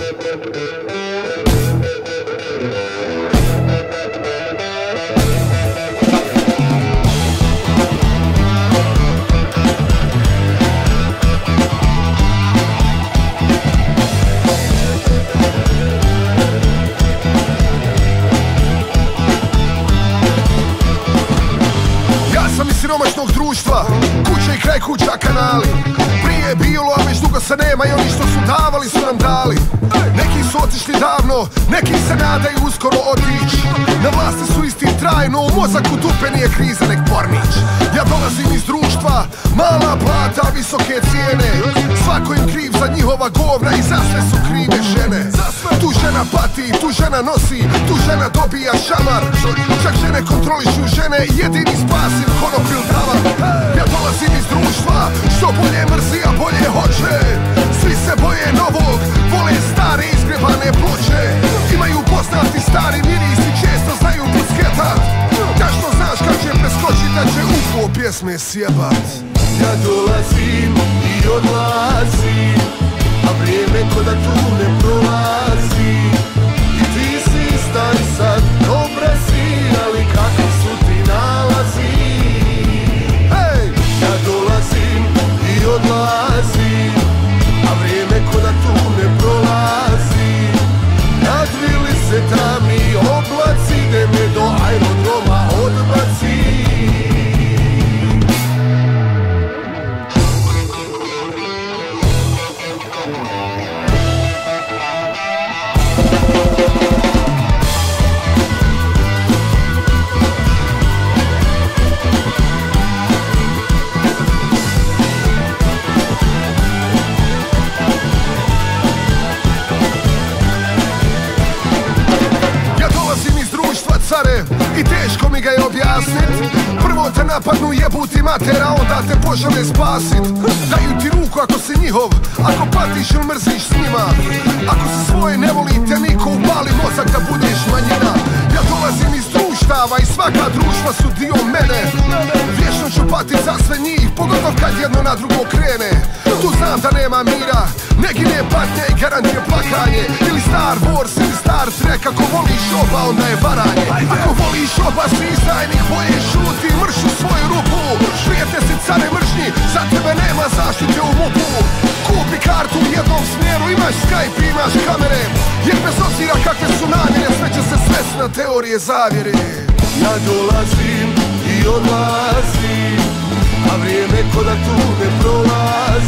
Siromašnog društva, kuća i kraj kuća kanali. Prije je bilo, a već dugo se nema, i oni što su davali su nam dali. Neki su otišli davno, neki se nadaju uskoro otići. Na vlasti su isti trajno, u mozaku dupe nije kriza nek pornić. Ja dolazim iz društva, mala plata, visoke cijene. Svako im kriv za njihova govna i za sve su krive žene. Tu žena pati, tu žena nosi, tu žena dobija šamar. Čak žene kontrolišu žene, jedini spas im konopil dava. Ja dolazim iz društva, što bolje mrzi, a bolje hoće. Svi se boje novog, vole stare izgrebane ploče. Imaju poznati stari miris i često znaju busketat. Tačno znaš kad će preskočit da će upo pjesme sjebat. Ja dolazim i odlazim, a vrijeme ko da tu ne prolazi. I ti si stari sad, dobra si, ali kakvi su ti nalazi. Hej! Ja dolazim i odlazim, a vrijeme ko da tu ne prolazi. Nadvili se tamni oblaci, gde me do aerodroma odbaci. I teško mi ga je objasnit. Prvo te napadnu jebuti matera, onda te požele spasit. Daju ti ruku ako si njihov, ako patiš ili mrziš s njima. Ako se svoje ne volite niko, upali mozak da budeš manjina. Ja dolazim iz društava i svaka društva su dio mene. Vječno ću patit za sve njih, pogotovo kad jedno na drugo krene. Tu znam da nema mira, ne gine patnje i garantije plakanje. Ili Star Wars ili Star Trek, ako voliš oba onda je varanje. Ako voliš oba si izdajnik, boje šuti, mršu svoju rupu. Prijete si care mržnji, za tebe nema zaštite u MUP-u. Kupi kartu u jednom smjeru, imaš Skype, imaš kamere. Jer bez obzira kakve su namjere, sve će se svest na teorije zavjere. Ja dolazim i odlazim, a vrijeme ko da tu ne prolazi.